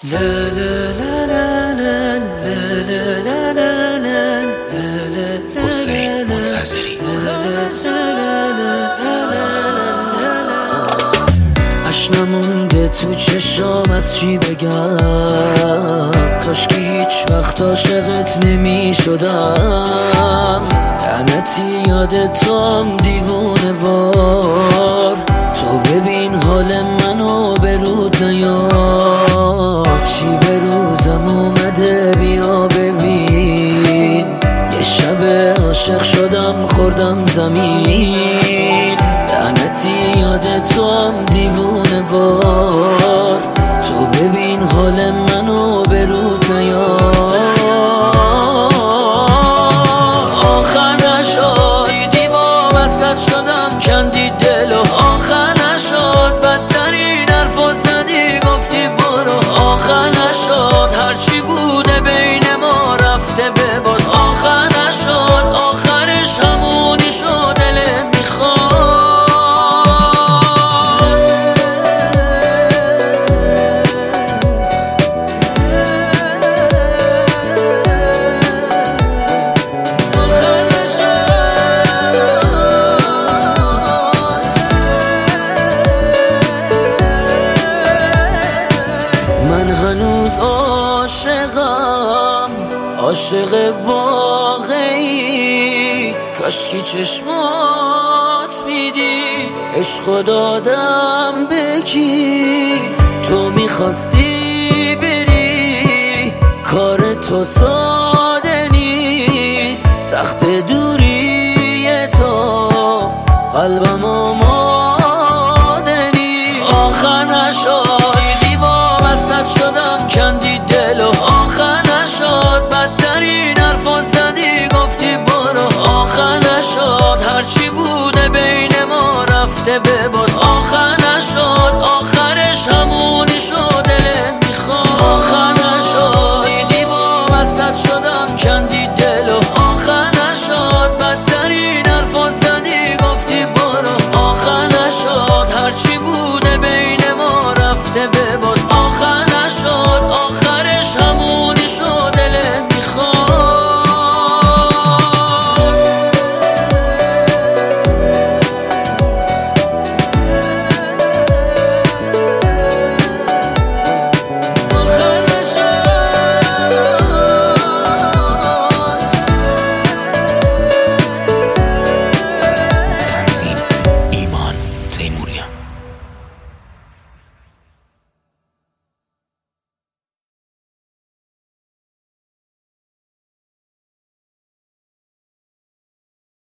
حسین منتظری. اش نمونده تو چشام، از چی بگم؟ کاشکی هیچ وقت عاشقت نمی شدم. لعنتی یاد توام دیوونه وار. تو ببین حال منو به رود نیار. چی به روزم اومده بیا ببین. یه شب عاشق شدم خوردم زمین. لعنتی یاد توام دیوونه وار. تو ببین حال منو به رود نیار. آخر نشد دیدی واسط شدم کندی دلو. آخر نشد بدترین حرفو زدی گفتی برو. آخر نشد هرچی بوده بین ما رفته به باد. آخر نشد آخرش همونی شد دلت میخواد. من هنوز عاشقم، عاشق واقعی. کاشکی چشمات میدی عشقو دادم به کی. تو میخواستی بری کار تو ساده نیست. سخت دوری تو قلبم آماده نیست. آخر نشد شدم کندی دلو. آخر نشد بدترین حرفو زدی گفتی برو. آخر نشد هرچی بوده بین ما رفته به باد. آخر نشد آخرش همونی شد دلت میخواد. آخر نشد دیدی واسط شدم کندی دلو. آخر نشد بدترین حرفو زدی گفتی برو. آخر نشد هرچی بوده بین ما رفته به باد.